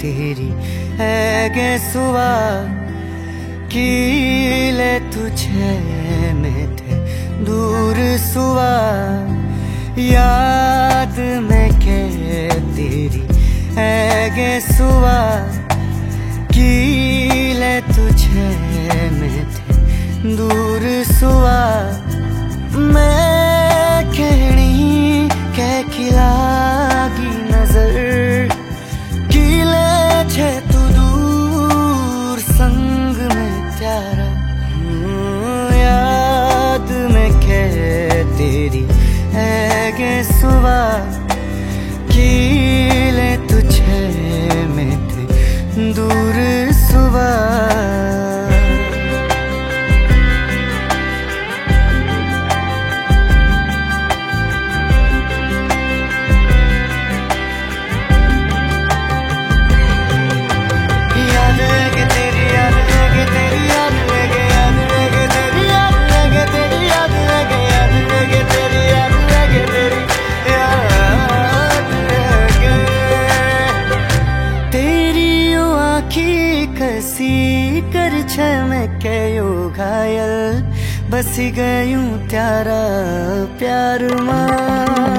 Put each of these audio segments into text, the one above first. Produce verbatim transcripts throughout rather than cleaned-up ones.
तेरी है गे सुवा कीले तुझे में थे दूर सुवा याद में के तेरी है गे सुवा कीले तुझे में थे दूर सुवा मैं कहनी कह खिलागी नजर कीले छे तू दूर संग में त्यारा याद में कह तेरी है गे सुवा कीले तुझे में थे दूर सुवा कसी कर छे मैं कयो घायल बसी गयूं त्यारा प्यार मां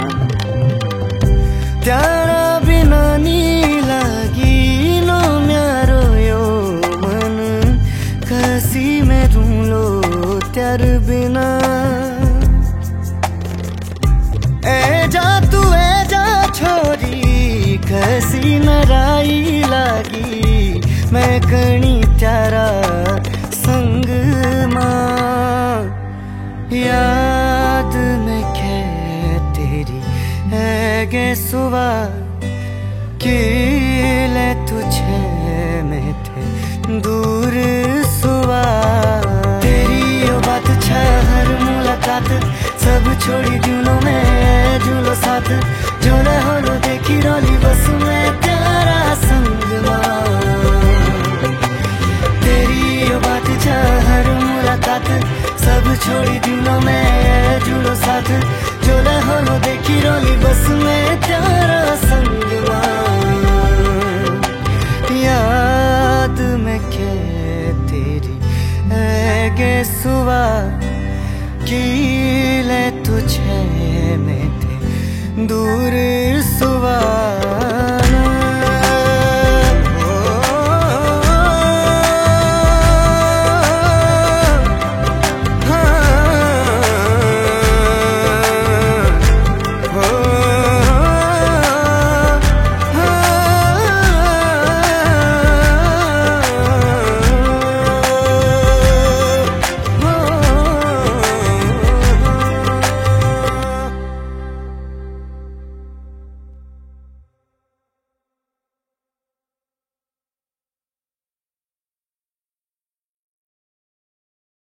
त्यारा बिना नी लागी नो म्यारो यो मन कसी में रूलो त्यार बिना ए जा तू ए जा छोरी कसी नराई लागी मैं कणी त्यारा संग मां याद में खे तेरी है गे सुवा कीले तुझे में थे दूर सुवा तेरी यो बात छ हर मुलाकात सब छोड़ी दिनों में झूलो साथ जो न हो देखी रोली बस में तेरा संग मां हर मुलाकात सब छोड़ी दिनों में जुड़ो साथ जो न हो देखी रोली बस में तेरा संग याद में के तेरी है गे सुवा कीले तुझे में थे दूर सुवा।